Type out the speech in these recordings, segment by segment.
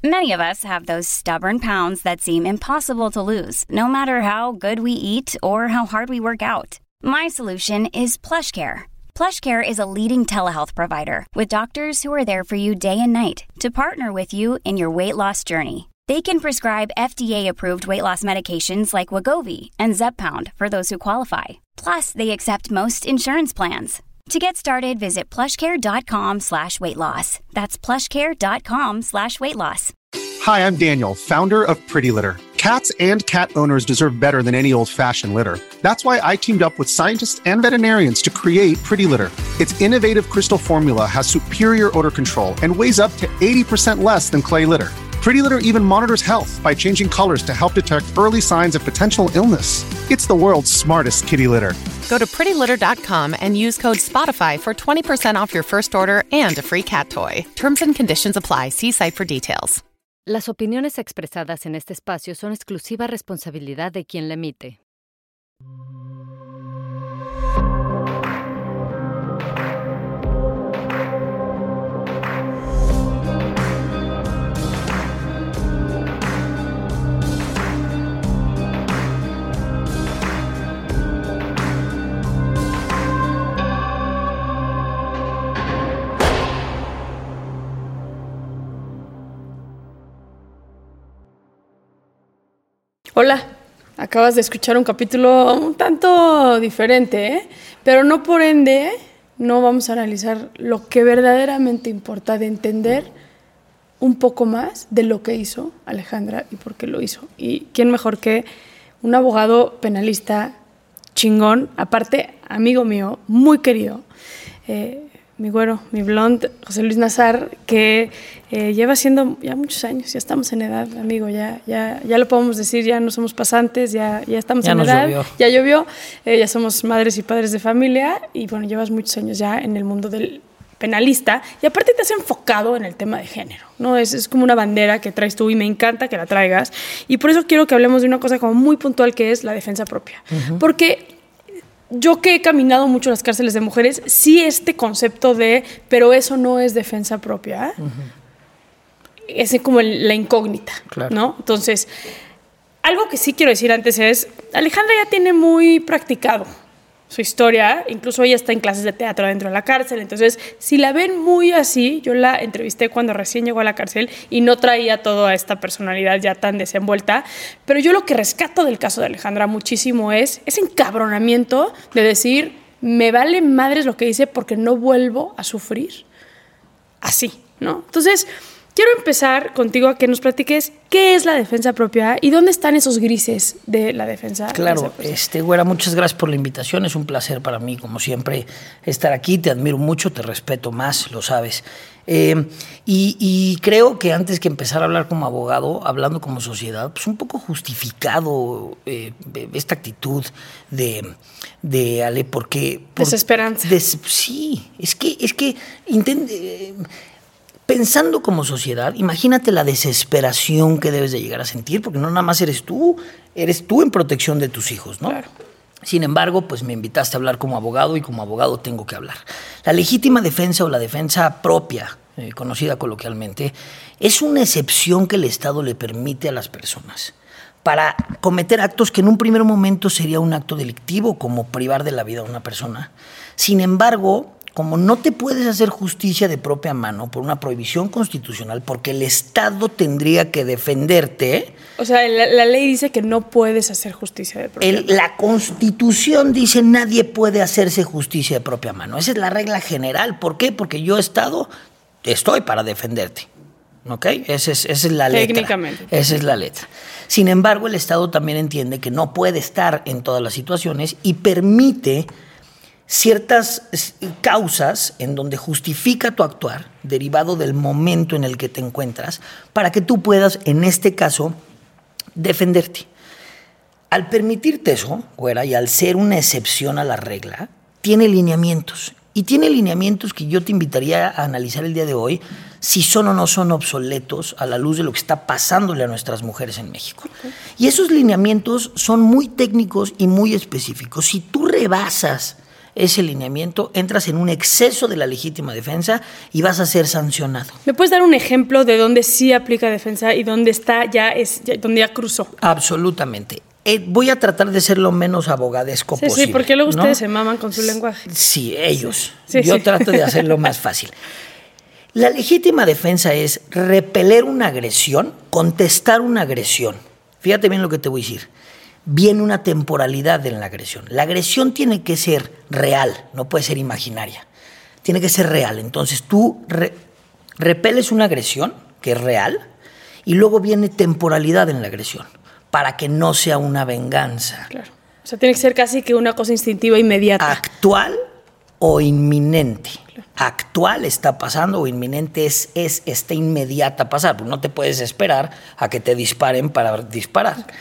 Many of us have those stubborn pounds that seem impossible to lose, no matter how good we eat or how hard we work out. My solution is PlushCare. PlushCare is a leading telehealth provider with doctors who are there for you day and night to partner with you in your weight loss journey. They can prescribe FDA-approved weight loss medications like Wegovy and Zepbound for those who qualify. Plus, they accept most insurance plans. To get started, visit plushcare.com/weight loss. That's plushcare.com/weight loss. Hi, I'm Daniel, founder of Pretty Litter. Cats and cat owners deserve better than any old-fashioned litter. That's why I teamed up with scientists and veterinarians to create Pretty Litter. Its innovative crystal formula has superior odor control and weighs up to 80% less than clay litter. Pretty Litter even monitors health by changing colors to help detect early signs of potential illness. It's the world's smartest kitty litter. Go to prettylitter.com and use code SPOTIFY for 20% off your first order and a free cat toy. Terms and conditions apply. See site for details. Las opiniones expresadas en este espacio son exclusiva responsabilidad de quien la emite. Hola, acabas de escuchar un capítulo un tanto diferente, ¿eh? Pero no por ende no vamos a analizar lo que verdaderamente importa de entender un poco más de lo que hizo Alejandra y por qué lo hizo. Y quién mejor que un abogado penalista chingón, aparte amigo mío, muy querido, mi güero, mi blond, José Luis Nazar, que lleva siendo ya muchos años, ya estamos en edad, amigo, ya lo podemos decir, ya no somos pasantes, ya estamos en edad, ya llovió, ya somos madres y padres de familia y bueno, llevas muchos años ya en el mundo del penalista y aparte te has enfocado en el tema de género, ¿no? Es como una bandera que traes tú y me encanta que la traigas y por eso quiero que hablemos de una cosa como muy puntual que es la defensa propia, porque yo que he caminado mucho en las cárceles de mujeres, sí este concepto de, pero eso no es defensa propia, es como la incógnita, claro, ¿no? Entonces, algo que sí quiero decir antes es, Alejandra ya tiene muy practicado su historia, incluso ella está en clases de teatro dentro de la cárcel, entonces si la ven muy así, yo la entrevisté cuando recién llegó a la cárcel y no traía toda esta personalidad ya tan desenvuelta, pero yo lo que rescato del caso de Alejandra muchísimo es ese encabronamiento de decir, me vale madres lo que hice porque no vuelvo a sufrir así, ¿no? Entonces, quiero empezar contigo a que nos platiques qué es la defensa propia y dónde están esos grises de la defensa. Claro, güera, muchas gracias por la invitación. Es un placer para mí, como siempre, estar aquí. Te admiro mucho, te respeto más, lo sabes. Y creo que antes que empezar a hablar como abogado, hablando como sociedad, pues un poco justificado esta actitud de Ale, porque... Desesperanza. Sí, es que pensando como sociedad, imagínate la desesperación que debes de llegar a sentir, porque no nada más eres tú en protección de tus hijos, ¿no? Claro. Sin embargo, pues me invitaste a hablar como abogado y como abogado tengo que hablar. La legítima defensa o la defensa propia, conocida coloquialmente, es una excepción que el Estado le permite a las personas para cometer actos que en un primer momento sería un acto delictivo, como privar de la vida a una persona. Sin embargo, como no te puedes hacer justicia de propia mano por una prohibición constitucional, porque el Estado tendría que defenderte. O sea, la ley dice que no puedes hacer justicia de propia mano. La Constitución dice nadie puede hacerse justicia de propia mano. Esa es la regla general. ¿Por qué? Porque yo estoy para defenderte. ¿Ok? Esa es la letra. Técnicamente. Esa es la letra. Sin embargo, el Estado también entiende que no puede estar en todas las situaciones y permite ciertas causas en donde justifica tu actuar derivado del momento en el que te encuentras para que tú puedas, en este caso, defenderte. Al permitirte eso, güera, y al ser una excepción a la regla, tiene lineamientos. Y tiene lineamientos que yo te invitaría a analizar el día de hoy si son o no son obsoletos a la luz de lo que está pasándole a nuestras mujeres en México. Okay. Y esos lineamientos son muy técnicos y muy específicos. Si tú rebasas ese lineamiento, entras en un exceso de la legítima defensa y vas a ser sancionado. ¿Me puedes dar un ejemplo de dónde sí aplica defensa y dónde está donde ya cruzó? Absolutamente. Voy a tratar de ser lo menos abogadesco posible. Sí, porque luego ¿no? ustedes se maman con su lenguaje. Sí, ellos. Sí, Yo sí. trato de hacerlo más fácil. La legítima defensa es repeler una agresión, contestar una agresión. Fíjate bien lo que te voy a decir. Viene una temporalidad en la agresión. La agresión tiene que ser real, no puede ser imaginaria. Tiene que ser real. Entonces tú repeles una agresión que es real y luego viene temporalidad en la agresión para que no sea una venganza. Claro. O sea, tiene que ser casi que una cosa instintiva inmediata. Actual o inminente. Claro. Actual está pasando o inminente está inmediata a pasar. Pues no te puedes esperar a que te disparen para disparar. Okay.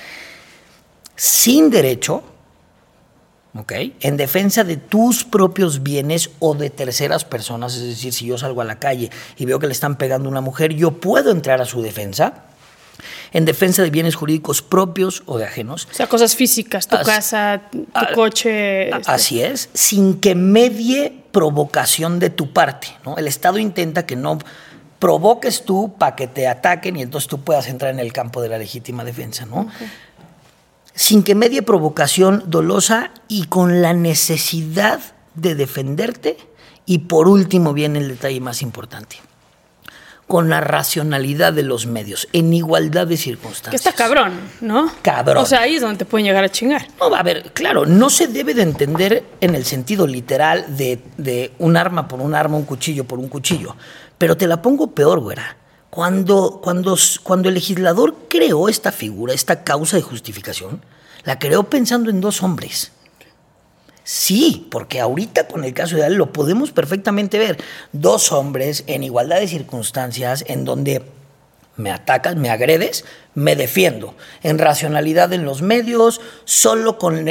Sin derecho, ¿okay? En defensa de tus propios bienes o de terceras personas. Es decir, si yo salgo a la calle y veo que le están pegando a una mujer, yo puedo entrar a su defensa. En defensa de bienes jurídicos propios o de ajenos. O sea, cosas físicas, tu casa, tu coche. Así es, sin que medie provocación de tu parte, ¿no? El Estado intenta que no provoques tú para que te ataquen y entonces tú puedas entrar en el campo de la legítima defensa, ¿no? Okay. Sin que medie provocación dolosa y con la necesidad de defenderte. Y por último viene el detalle más importante. Con la racionalidad de los medios, en igualdad de circunstancias. Que está cabrón, ¿no? Cabrón. O sea, ahí es donde te pueden llegar a chingar. No, a ver, claro, no se debe de entender en el sentido literal de un arma por un arma, un cuchillo por un cuchillo. Pero te la pongo peor, güera. Cuando el legislador creó esta figura, esta causa de justificación, la creó pensando en dos hombres. Sí, porque ahorita con el caso de Ale lo podemos perfectamente ver. Dos hombres en igualdad de circunstancias en donde me atacas, me agredes, me defiendo. En racionalidad en los medios, solo con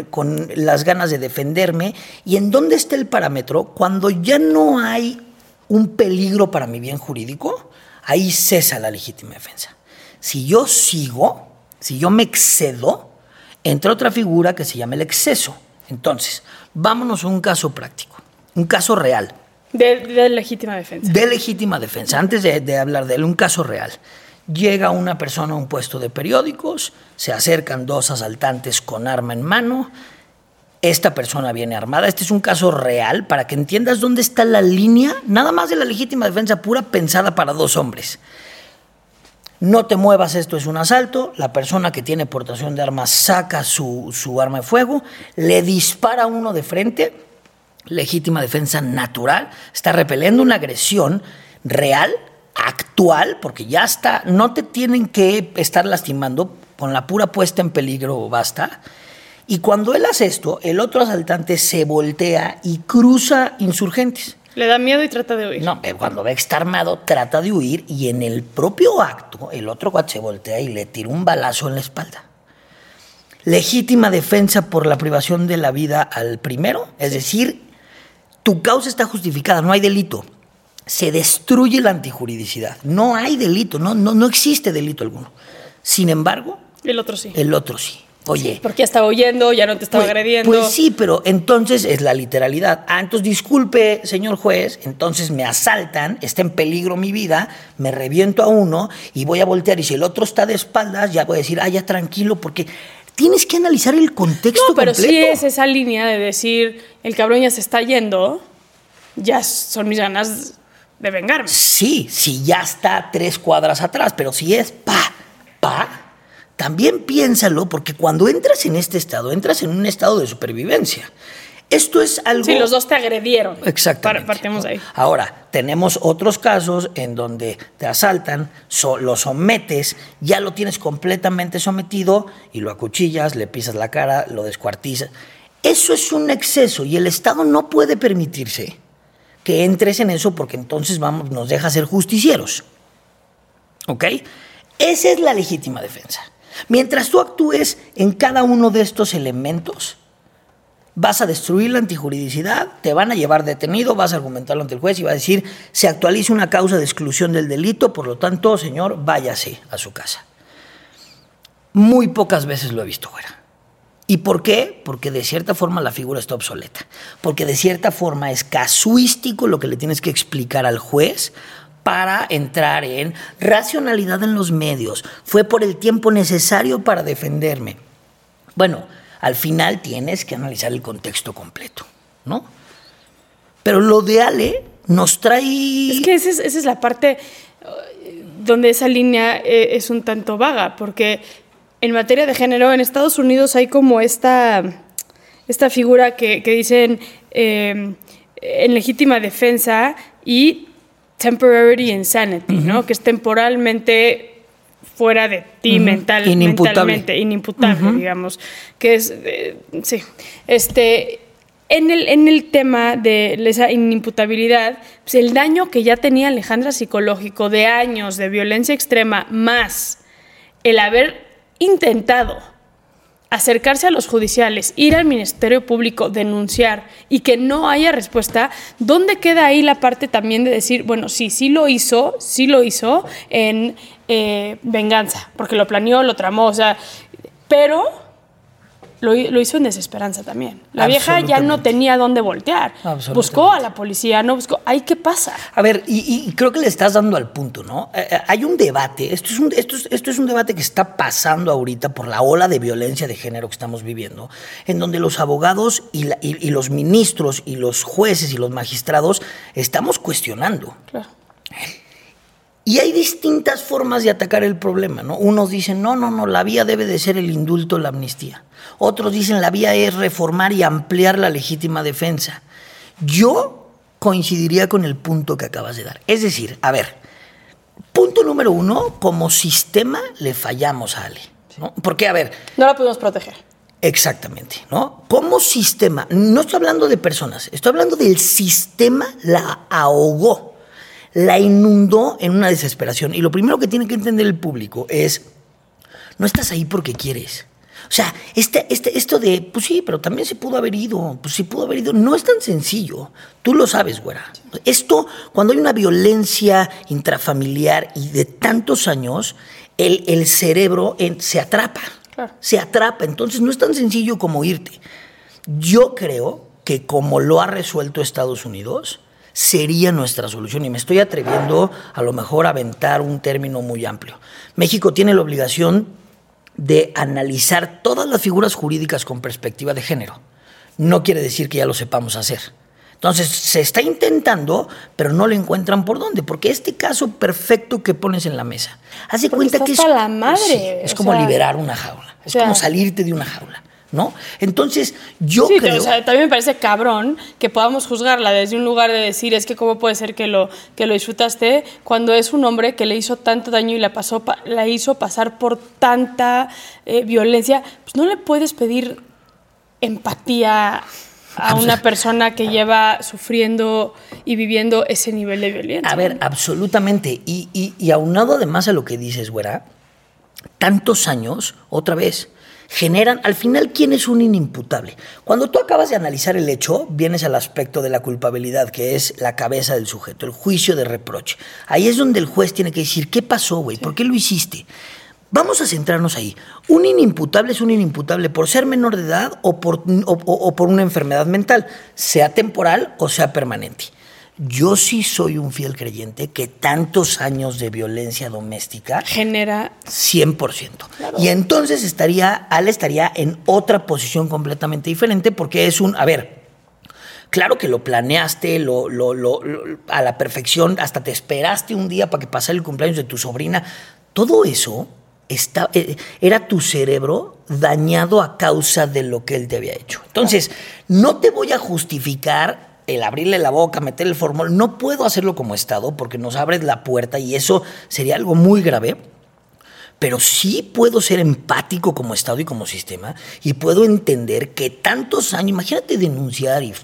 las ganas de defenderme. ¿Y en dónde está el parámetro? Cuando ya no hay un peligro para mi bien jurídico, ahí cesa la legítima defensa. Si yo sigo, si yo me excedo, entra otra figura que se llama el exceso. Entonces, vámonos a un caso práctico, un caso real. De legítima defensa. De legítima defensa. Antes de hablar de él, un caso real. Llega una persona a un puesto de periódicos, se acercan dos asaltantes con arma en mano, esta persona viene armada. Este es un caso real para que entiendas dónde está la línea, nada más de la legítima defensa pura pensada para dos hombres. No te muevas, esto es un asalto. La persona que tiene portación de armas saca su arma de fuego, le dispara a uno de frente, legítima defensa natural, está repeliendo una agresión real, actual, porque ya está, no te tienen que estar lastimando, con la pura puesta en peligro basta. Y cuando él hace esto, el otro asaltante se voltea y cruza Insurgentes. Le da miedo y trata de huir. No, pero cuando ve que está armado, trata de huir y en el propio acto, el otro cuate se voltea y le tira un balazo en la espalda. Legítima defensa por la privación de la vida al primero, es decir, tu causa está justificada, no hay delito. Se destruye la antijuridicidad, no hay delito, no existe delito alguno. Sin embargo, el otro sí. El otro sí. Oye, sí, porque ya estaba huyendo, ya no te estaba agrediendo. Pues sí, pero entonces es la literalidad. Entonces disculpe, señor juez, entonces me asaltan, está en peligro mi vida, me reviento a uno y voy a voltear. Y si el otro está de espaldas, ya voy a decir, ya tranquilo, porque tienes que analizar el contexto completo. No, pero sí es esa línea de decir, el cabrón ya se está yendo, ya son mis ganas de vengarme. Sí, ya está a 3 cuadras atrás, pero si es también piénsalo, porque cuando entras en este estado, entras en un estado de supervivencia. Esto es algo... Sí, los dos te agredieron. Exactamente. Partimos de ahí. Ahora, tenemos otros casos en donde te asaltan, lo sometes, ya lo tienes completamente sometido y lo acuchillas, le pisas la cara, lo descuartizas. Eso es un exceso y el Estado no puede permitirse que entres en eso porque entonces nos deja ser justicieros. ¿Ok? Esa es la legítima defensa. Mientras tú actúes en cada uno de estos elementos, vas a destruir la antijuridicidad, te van a llevar detenido, vas a argumentarlo ante el juez y va a decir, se actualiza una causa de exclusión del delito, por lo tanto, señor, váyase a su casa. Muy pocas veces lo he visto, güera. ¿Y por qué? Porque de cierta forma la figura está obsoleta. Porque de cierta forma es casuístico lo que le tienes que explicar al juez para entrar en racionalidad en los medios. Fue por el tiempo necesario para defenderme. Bueno, al final tienes que analizar el contexto completo, ¿no? Pero lo de Ale nos trae... Es que esa es la parte donde esa línea es un tanto vaga, porque en materia de género en Estados Unidos hay como esta figura que dicen en legítima defensa y temporary insanity, ¿no? Que es temporalmente fuera de ti mentalmente, inimputable, digamos, que es, sí, en el tema de esa inimputabilidad, pues el daño que ya tenía Alejandra psicológico de años de violencia extrema, más el haber intentado acercarse a los judiciales, ir al Ministerio Público, denunciar y que no haya respuesta, ¿dónde queda ahí la parte también de decir, bueno, sí lo hizo en venganza, porque lo planeó, lo tramó, o sea, pero lo hizo en desesperanza también. La vieja ya no tenía dónde voltear. Buscó a la policía, no buscó. ¿Ahí qué pasa? A ver, y creo que le estás dando al punto, ¿no? Hay un debate, esto es un debate que está pasando ahorita por la ola de violencia de género que estamos viviendo, en donde los abogados y los ministros y los jueces y los magistrados estamos cuestionando. Claro. Y hay distintas formas de atacar el problema, ¿no? Unos dicen, no, la vía debe de ser el indulto, la amnistía. Otros dicen, la vía es reformar y ampliar la legítima defensa. Yo coincidiría con el punto que acabas de dar. Es decir, a ver, punto número 1, como sistema le fallamos a Ale, ¿no? Porque, a ver... No la pudimos proteger. Exactamente, ¿no? Como sistema, no estoy hablando de personas, estoy hablando del sistema, la ahogó. La inundó en una desesperación. Y lo primero que tiene que entender el público es, no estás ahí porque quieres. O sea, esto de, pues sí, pero también se pudo haber ido, no es tan sencillo. Tú lo sabes, güera. Esto, cuando hay una violencia intrafamiliar y de tantos años, el cerebro se atrapa. Claro. Se atrapa. Entonces no es tan sencillo como irte. Yo creo que como lo ha resuelto Estados Unidos... sería nuestra solución, y me estoy atreviendo a lo mejor a aventar un término muy amplio. México tiene la obligación de analizar todas las figuras jurídicas con perspectiva de género. No quiere decir que ya lo sepamos hacer. Entonces, se está intentando, pero no le encuentran por dónde, porque este caso perfecto que pones en la mesa, hace cuenta que es la madre. Sí, es como liberar una jaula, es como salirte de una jaula, ¿no? Entonces, yo creo... O sea, también me parece cabrón que podamos juzgarla desde un lugar de decir, es que cómo puede ser que lo disfrutaste cuando es un hombre que le hizo tanto daño y la hizo pasar por tanta violencia. Pues no le puedes pedir empatía a una persona que lleva sufriendo y viviendo ese nivel de violencia. A ver, absolutamente. Y aunado además a lo que dices, güera, tantos años, otra vez... generan, al final, ¿quién es un inimputable? Cuando tú acabas de analizar el hecho, vienes al aspecto de la culpabilidad, que es la cabeza del sujeto, el juicio de reproche. Ahí es donde el juez tiene que decir, ¿qué pasó, güey? ¿Por qué lo hiciste? Vamos a centrarnos ahí. Un inimputable es un inimputable por ser menor de edad o por una enfermedad mental, sea temporal o sea permanente. Yo sí soy un fiel creyente que tantos años de violencia doméstica genera 100%. Claro. Y entonces Ale estaría en otra posición completamente diferente, porque es a ver, claro que lo planeaste a la perfección, hasta te esperaste un día para que pasara el cumpleaños de tu sobrina. Todo eso era tu cerebro dañado a causa de lo que él te había hecho. Entonces, no te voy a justificar el abrirle la boca, meter el formol. No puedo hacerlo como Estado porque nos abres la puerta y eso sería algo muy grave. Pero sí puedo ser empático como Estado y como sistema y puedo entender que tantos años, imagínate denunciar y...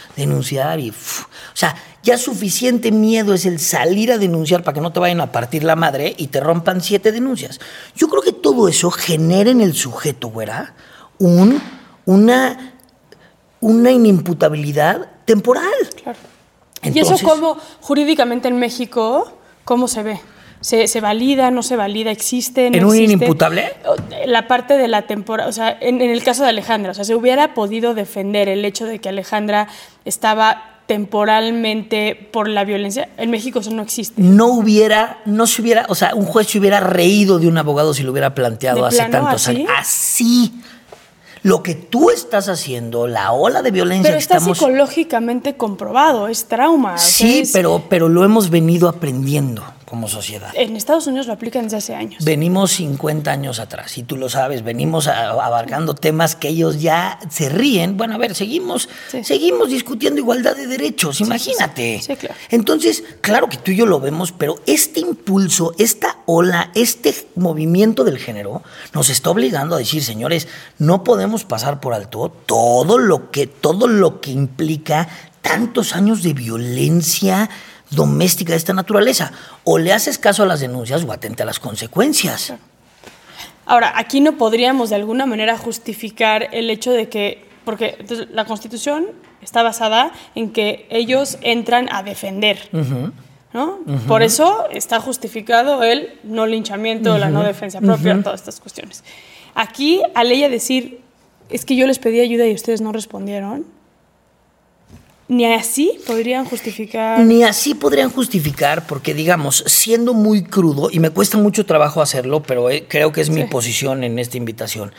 O sea, ya suficiente miedo es el salir a denunciar para que no te vayan a partir la madre y te rompan 7 denuncias. Yo creo que todo eso genera en el sujeto, güera, una inimputabilidad temporal. Claro. Entonces, ¿y eso cómo, jurídicamente en México, cómo se ve? ¿Se valida, no se valida, existe, no ¿En un existe? inimputable? La parte de la temporada, o sea, en el caso de Alejandra, o sea, se hubiera podido defender el hecho de que Alejandra estaba temporalmente por la violencia. En México eso no existe. No se hubiera, o sea, un juez se hubiera reído de un abogado si lo hubiera planteado hace tantos años. Así. Lo que tú estás haciendo, la ola de violencia pero que está estamos... psicológicamente comprobado, es trauma. Sí, o sea, pero lo hemos venido aprendiendo como sociedad. En Estados Unidos lo aplican desde hace años. Venimos 50 años atrás, y tú lo sabes, venimos abarcando temas que ellos ya se ríen. Bueno, a ver, seguimos discutiendo igualdad de derechos, imagínate. Sí, claro. Entonces, claro que tú y yo lo vemos, pero este impulso, esta ola, este movimiento del género nos está obligando a decir, señores, no podemos pasar por alto todo lo que implica tantos años de violencia doméstica de esta naturaleza. O le haces caso a las denuncias o atente a las consecuencias. Ahora, aquí no podríamos de alguna manera justificar el hecho de que, porque entonces, la Constitución está basada en que ellos entran a defender, ¿no? Por eso está justificado el no linchamiento, la no defensa propia, todas estas cuestiones. Aquí, al ella decir, es que yo les pedí ayuda y ustedes no respondieron, ni así podrían justificar. Ni así podrían justificar, porque, digamos, siendo muy crudo, y me cuesta mucho trabajo hacerlo, pero creo que es mi posición en esta invitación,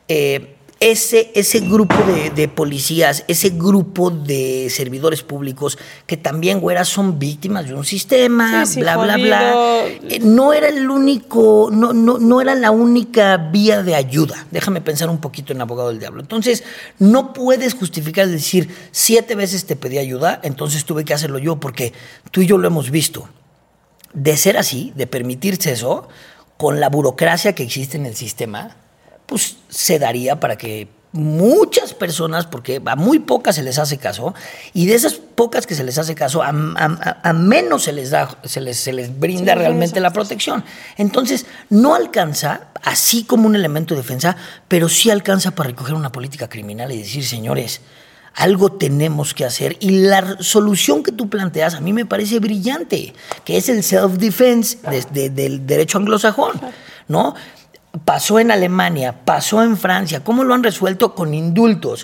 ese grupo de policías, ese grupo de servidores públicos que también, güeras, son víctimas de un sistema, bla, bla, bla. No era el único, no era la única vía de ayuda. Déjame pensar un poquito en abogado del diablo. Entonces, no puedes justificar decir 7 veces te pedí ayuda, entonces tuve que hacerlo yo, porque tú y yo lo hemos visto. De ser así, de permitirse eso, con la burocracia que existe en el sistema, pues se daría para que muchas personas, porque a muy pocas se les hace caso, y de esas pocas que se les hace caso, a menos se les brinda realmente la protección. Entonces, no alcanza, así como un elemento de defensa, pero sí alcanza para recoger una política criminal y decir, señores, algo tenemos que hacer. Y la solución que tú planteas a mí me parece brillante, que es el self-defense del derecho anglosajón, ¿no? Pasó en Alemania, pasó en Francia. ¿Cómo lo han resuelto? Con indultos,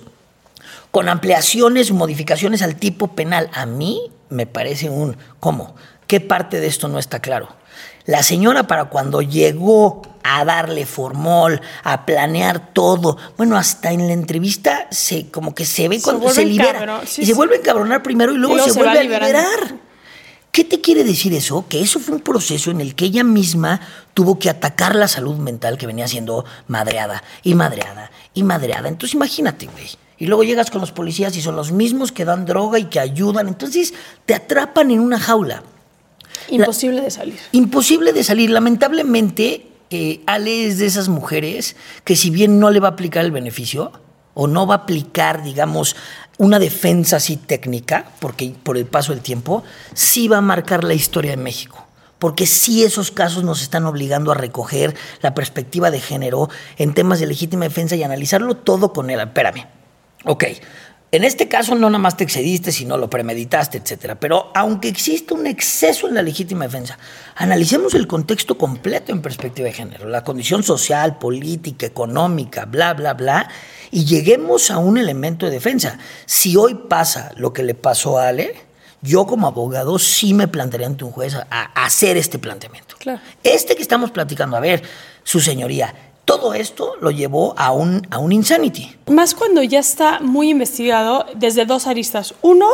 con ampliaciones, modificaciones al tipo penal. A mí me parece ¿cómo? ¿Qué parte de esto no está claro? La señora, para cuando llegó a darle formol, a planear todo, bueno, hasta en la entrevista como que se ve cuando se libera. Se vuelve a encabronar primero y luego se vuelve a liberar. ¿Qué te quiere decir eso? Que eso fue un proceso en el que ella misma tuvo que atacar la salud mental que venía siendo madreada y madreada y madreada. Entonces imagínate, güey. Y luego llegas con los policías y son los mismos que dan droga y que ayudan. Entonces te atrapan en una jaula. Imposible de salir. Imposible de salir. Lamentablemente, Ale es de esas mujeres que, si bien no le va a aplicar el beneficio o no va a aplicar, digamos, una defensa así técnica, porque por el paso del tiempo, sí va a marcar la historia de México. Porque sí, esos casos nos están obligando a recoger la perspectiva de género en temas de legítima defensa y analizarlo todo con él. Espérame. Ok, en este caso no nada más te excediste, sino lo premeditaste, etcétera. Pero aunque exista un exceso en la legítima defensa, analicemos el contexto completo en perspectiva de género, la condición social, política, económica, bla, bla, bla, y lleguemos a un elemento de defensa. Si hoy pasa lo que le pasó a Ale, yo como abogado sí me plantearía ante un juez a hacer este planteamiento. Claro. Que estamos platicando, a ver, su señoría, todo esto lo llevó a un insanity. Más cuando ya está muy investigado desde 2 aristas. Uno,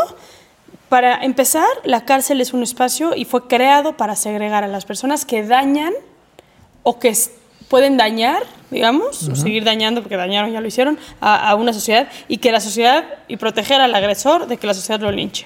para empezar, la cárcel es un espacio y fue creado para segregar a las personas que dañan o que pueden dañar, digamos, o seguir dañando, porque dañaron, ya lo hicieron, a una sociedad, y que la sociedad, y proteger al agresor de que la sociedad lo linche.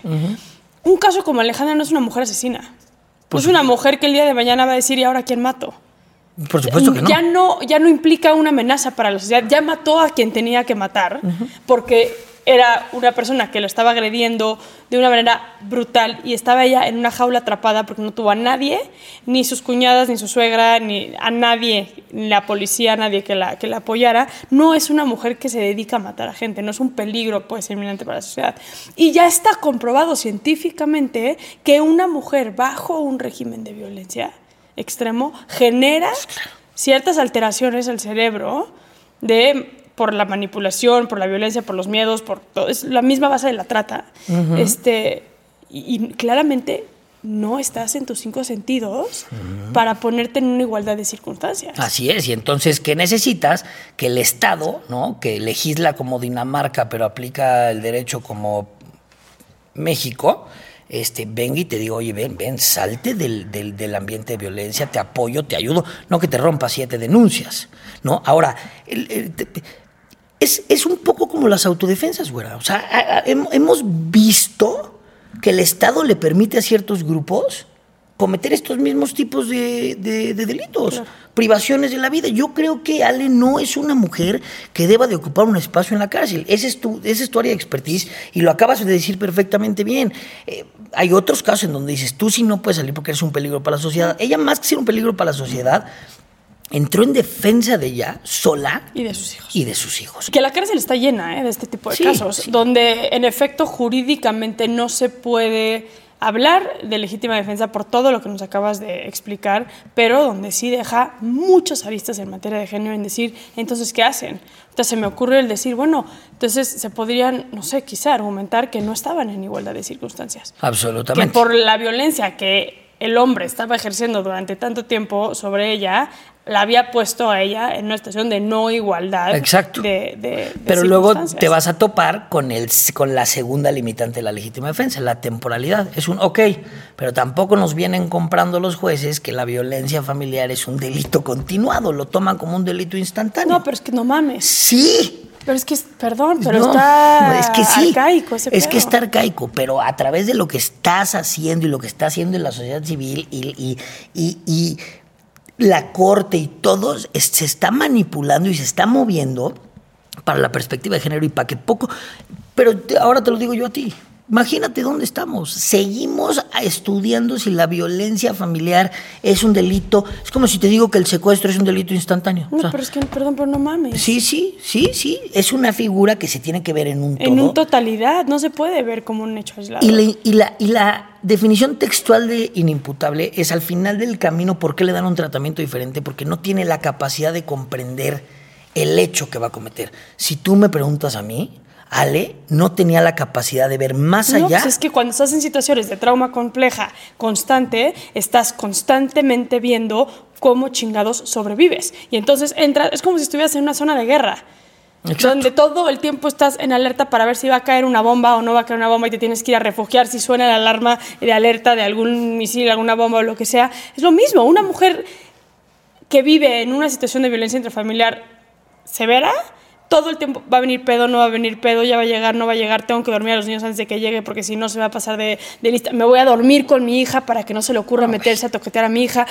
Un caso como Alejandra no es una mujer asesina. No es una mujer que el día de mañana va a decir, ¿y ahora quién mato? Por supuesto que no. Ya no implica una amenaza para la sociedad. Ya mató a quien tenía que matar, porque era una persona que lo estaba agrediendo de una manera brutal y estaba ella en una jaula atrapada porque no tuvo a nadie, ni sus cuñadas, ni su suegra, ni a nadie, ni la policía, nadie que la apoyara. No es una mujer que se dedica a matar a gente, no es un peligro, pues, inminente para la sociedad. Y ya está comprobado científicamente que una mujer bajo un régimen de violencia extremo, genera ciertas alteraciones al cerebro por la manipulación, por la violencia, por los miedos, por todo. Es la misma base de la trata. Uh-huh. Y claramente no estás en tus 5 sentidos para ponerte en una igualdad de circunstancias. Así es, y entonces, ¿qué necesitas? Que el Estado, ¿no?, que legisla como Dinamarca, pero aplica el derecho como México, venga y te diga, oye, ven, salte del ambiente de violencia, te apoyo, te ayudo, no que te rompas 7 denuncias, ¿no? Ahora, es un poco como las autodefensas, güera. O sea, hemos visto que el Estado le permite a ciertos grupos cometer estos mismos tipos de delitos, claro, privaciones de la vida. Yo creo que Ale no es una mujer que deba de ocupar un espacio en la cárcel. Esa es tu área de expertise y lo acabas de decir perfectamente bien. Hay otros casos en donde dices, tú sí no puedes salir porque eres un peligro para la sociedad. Ella, más que ser un peligro para la sociedad, entró en defensa de ella sola y de sus hijos. Que la cárcel está llena de este tipo de casos, donde en efecto jurídicamente no se puede hablar de legítima defensa por todo lo que nos acabas de explicar, pero donde sí deja muchas aristas en materia de género en decir, entonces, ¿qué hacen? Entonces se me ocurre el decir, bueno, entonces se podrían, no sé, quizá argumentar que no estaban en igualdad de circunstancias. Absolutamente. Que por la violencia que el hombre estaba ejerciendo durante tanto tiempo sobre ella, la había puesto a ella en una situación de no igualdad. Exacto. Pero luego te vas a topar con la segunda limitante de la legítima defensa, la temporalidad. Es pero tampoco nos vienen comprando los jueces que la violencia familiar es un delito continuado, lo toman como un delito instantáneo. No, pero es que no mames. Sí. Pero es que, perdón, pero está arcaico ese pedo. Es que está arcaico, pero a través de lo que estás haciendo y lo que está haciendo en la sociedad civil y la corte y todo se está manipulando y se está moviendo para la perspectiva de género y para que poco... Pero ahora te lo digo yo a ti. Imagínate dónde estamos. Seguimos estudiando si la violencia familiar es un delito. Es como si te digo que el secuestro es un delito instantáneo. No, pero es que, perdón, pero no mames. Sí. Es una figura que se tiene que ver en un todo. En una totalidad. No se puede ver como un hecho aislado. Y la definición textual de inimputable es al final del camino. ¿Por qué le dan un tratamiento diferente? Porque no tiene la capacidad de comprender el hecho que va a cometer. Si tú me preguntas a mí, Ale no tenía la capacidad de ver más allá. Pues es que cuando estás en situaciones de trauma compleja constante, estás constantemente viendo cómo chingados sobrevives. Y entonces es como si estuvieras en una zona de guerra. Exacto. Donde todo el tiempo estás en alerta para ver si va a caer una bomba o no va a caer una bomba y te tienes que ir a refugiar si suena la alarma de alerta de algún misil, alguna bomba o lo que sea. Es lo mismo. Una mujer que vive en una situación de violencia intrafamiliar severa, todo el tiempo va a venir pedo, no va a venir pedo, ya va a llegar, no va a llegar, tengo que dormir a los niños antes de que llegue porque si no se va a pasar de lista, me voy a dormir con mi hija para que no se le ocurra meterse a toquetear a mi hija,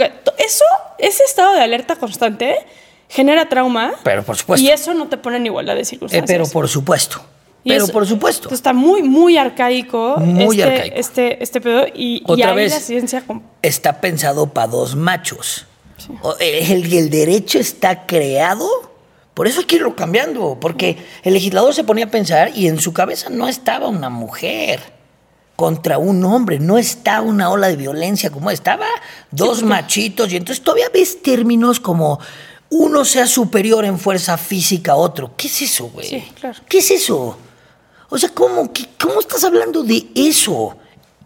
ese estado de alerta constante genera trauma. Pero por supuesto. Y eso no te pone en igualdad de circunstancias. Pero por supuesto. Por supuesto. Está muy, muy arcaico. Muy arcaico. Este pedo y otra ahí vez, la ciencia está pensado para 2 machos. Sí. El derecho está creado. Por eso hay que irlo cambiando, porque el legislador se ponía a pensar y en su cabeza no estaba una mujer contra un hombre, no está una ola de violencia como estaba 2 machitos, y entonces todavía ves términos como uno sea superior en fuerza física a otro. ¿Qué es eso, güey? Sí, claro. ¿Qué es eso? O sea, ¿cómo estás hablando de eso?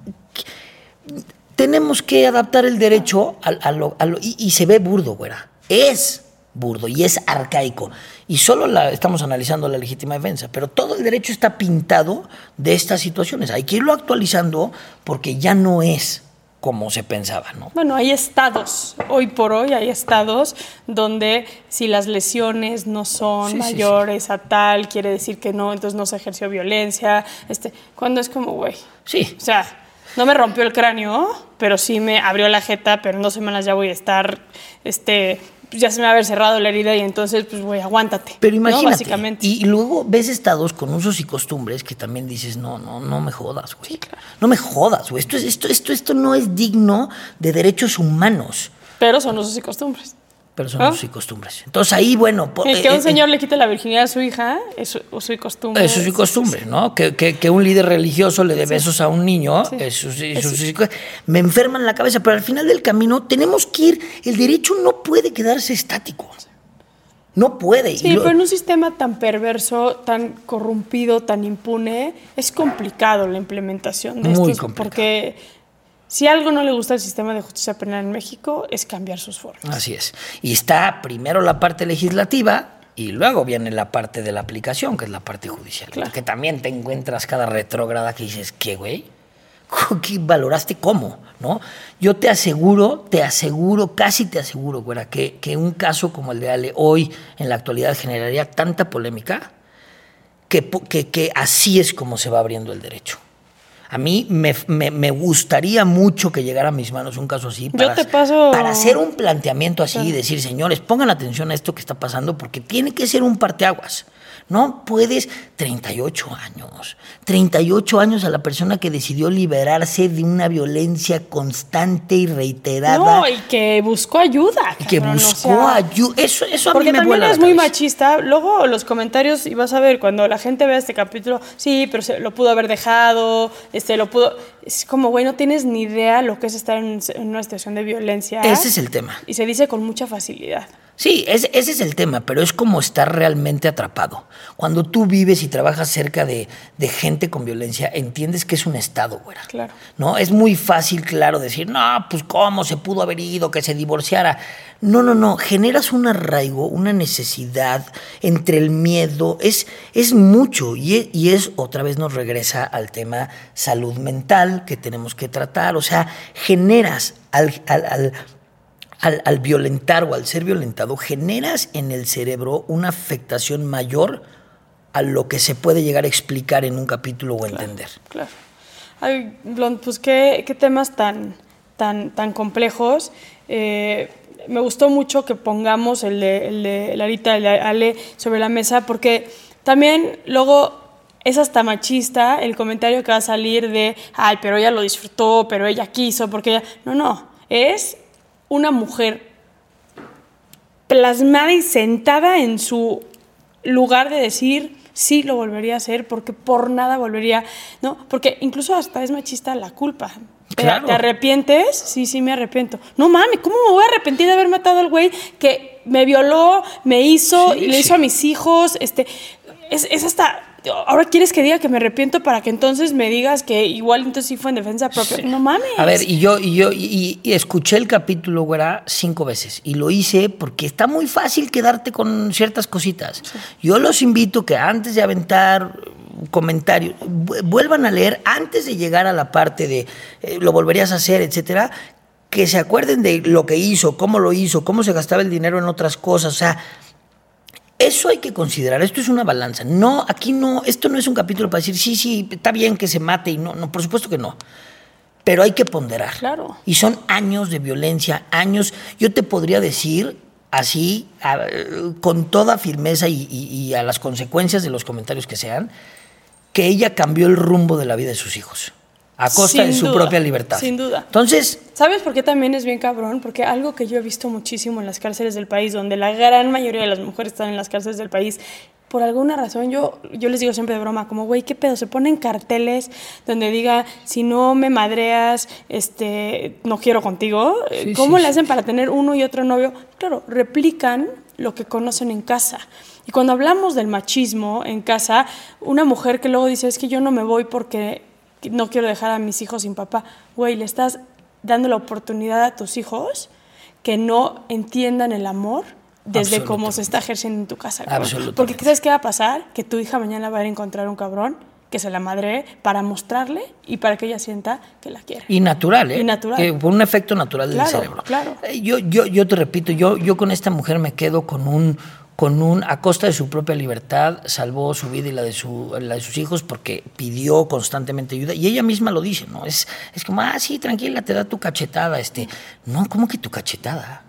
Tenemos que adaptar el derecho y se ve burdo, güera. Es burdo y es arcaico. Y solo estamos analizando la legítima defensa, pero todo el derecho está pintado de estas situaciones. Hay que irlo actualizando porque ya no es como se pensaba, ¿no? Bueno, hay estados, hoy por hoy hay estados donde si las lesiones no son mayores a tal, quiere decir que no, entonces no se ejerció violencia, cuando es como, güey. Sí. O sea, no me rompió el cráneo, pero sí me abrió la jeta, pero en 2 semanas ya voy a estar, ya se me va a haber cerrado la herida y entonces, pues, güey, aguántate. Pero imagínate, ¿no? Básicamente. Y luego ves estados con usos y costumbres que también dices, no me jodas, güey. Sí, claro. No me jodas, güey. Esto no es digno de derechos humanos. Pero son usos y costumbres. pero son usos y costumbres. Entonces ahí, bueno... que un señor le quite la virginidad a su hija es uso y costumbre. Eso es costumbre, ¿no? Que un líder religioso le dé besos a un niño, me enferman la cabeza, pero al final del camino tenemos que ir, el derecho no puede quedarse estático. No puede. Sí, pero en un sistema tan perverso, tan corrompido, tan impune, es complicado la implementación de muy esto. complicado. Porque si algo no le gusta al sistema de justicia penal en México es cambiar sus formas. Así es. Y está primero la parte legislativa y luego viene la parte de la aplicación, que es la parte judicial. Claro. Que también te encuentras cada retrógrada que dices, ¿qué, güey? ¿Qué valoraste cómo? ¿No? Yo te aseguro, casi te aseguro, güera, que un caso como el de Ale hoy en la actualidad generaría tanta polémica que así es como se va abriendo el derecho. A mí me gustaría mucho que llegara a mis manos un caso así para hacer un planteamiento así y decir, señores, pongan atención a esto que está pasando porque tiene que ser un parteaguas. No puedes 38 años a la persona que decidió liberarse de una violencia constante y reiterada. No, y que buscó ayuda. Ayuda. Eso a porque mí me vuela la cabeza. Porque también es muy machista. Luego los comentarios, y vas a ver, cuando la gente vea este capítulo, sí, pero lo pudo haber dejado, Es como, güey, no tienes ni idea lo que es estar en una situación de violencia. Ese es el tema. Y se dice con mucha facilidad. Sí, ese es el tema, pero es como estar realmente atrapado. Cuando tú vives y trabajas cerca de gente con violencia, entiendes que es un estado, güera. Claro. ¿No? Es muy fácil, claro, decir, no, pues cómo se pudo haber ido, que se divorciara. No. Generas un arraigo, una necesidad entre el miedo. Es mucho y es, otra vez nos regresa al tema salud mental que tenemos que tratar. O sea, generas al violentar o al ser violentado, generas en el cerebro una afectación mayor a lo que se puede llegar a explicar en un capítulo o entender. Claro. Ay, Blond, pues qué temas tan complejos. Me gustó mucho que pongamos el de Larita, el de Ale sobre la mesa, porque también luego es hasta machista el comentario que va a salir de, ay, pero ella lo disfrutó, pero ella quiso, porque ella... No, es una mujer plasmada y sentada en su lugar de decir, sí lo volvería a hacer, porque por nada volvería, ¿no? Porque incluso hasta es machista la culpa. Claro. ¿Te arrepientes? Sí, me arrepiento. No mames, ¿cómo me voy a arrepentir de haber matado al güey que me violó, me hizo, y le hizo a mis hijos? Es hasta... Ahora quieres que diga que me arrepiento para que entonces me digas que igual entonces sí fue en defensa propia. Sí. No mames. A ver, y yo escuché el capítulo, güera, 5 veces. Y lo hice porque está muy fácil quedarte con ciertas cositas. Sí. Yo los invito que antes de aventar comentarios, vuelvan a leer antes de llegar a la parte de lo volverías a hacer, etcétera, que se acuerden de lo que hizo, cómo se gastaba el dinero en otras cosas. O sea, eso hay que considerar, esto es una balanza. No, aquí no, esto no es un capítulo para decir, sí, está bien que se mate, y no, por supuesto que no. Pero hay que ponderar. Claro. Y son años de violencia, años. Yo te podría decir así, con toda firmeza y a las consecuencias de los comentarios que sean, que ella cambió el rumbo de la vida de sus hijos. A costa de su propia libertad. Sin duda. Entonces... ¿Sabes por qué también es bien cabrón? Porque algo que yo he visto muchísimo en las cárceles del país, donde la gran mayoría de las mujeres están en las cárceles del país, por alguna razón, yo les digo siempre de broma, como, güey, ¿qué pedo? Se ponen carteles donde diga, si no me madreas, no quiero contigo. Sí, ¿Cómo le hacen para tener uno y otro novio? Claro, replican lo que conocen en casa. Y cuando hablamos del machismo en casa, una mujer que luego dice, es que yo no me voy porque... no quiero dejar a mis hijos sin papá. Güey, le estás dando la oportunidad a tus hijos que no entiendan el amor desde cómo se está ejerciendo en tu casa. Porque ¿sabes qué va a pasar? Que tu hija mañana va a ir a encontrar un cabrón que se la madre para mostrarle y para que ella sienta que la quiere. Y natural, ¿eh? Y natural. Por un efecto natural del cerebro. Claro. Yo te repito, yo con esta mujer me quedo a costa de su propia libertad, salvó su vida y la de sus hijos porque pidió constantemente ayuda. Y ella misma lo dice, ¿no? Es como, sí, tranquila, te da tu cachetada. No, ¿cómo que tu cachetada?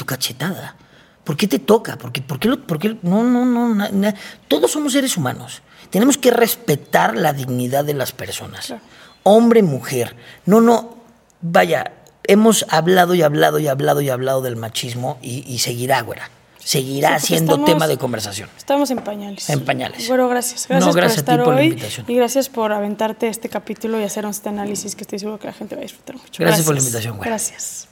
¿Por qué te toca? ¿Por qué? No. Todos somos seres humanos. Tenemos que respetar la dignidad de las personas. Claro. Hombre, mujer. No. Vaya, hemos hablado y hablado y hablado y hablado del machismo y seguirá, güera. Seguirá siendo tema de conversación. Estamos en pañales. En pañales. Bueno, gracias. Gracias por estar a ti por hoy la invitación. y gracias por aventarte este capítulo y hacernos este análisis que estoy seguro que la gente va a disfrutar mucho. Gracias por la invitación, güera. Gracias.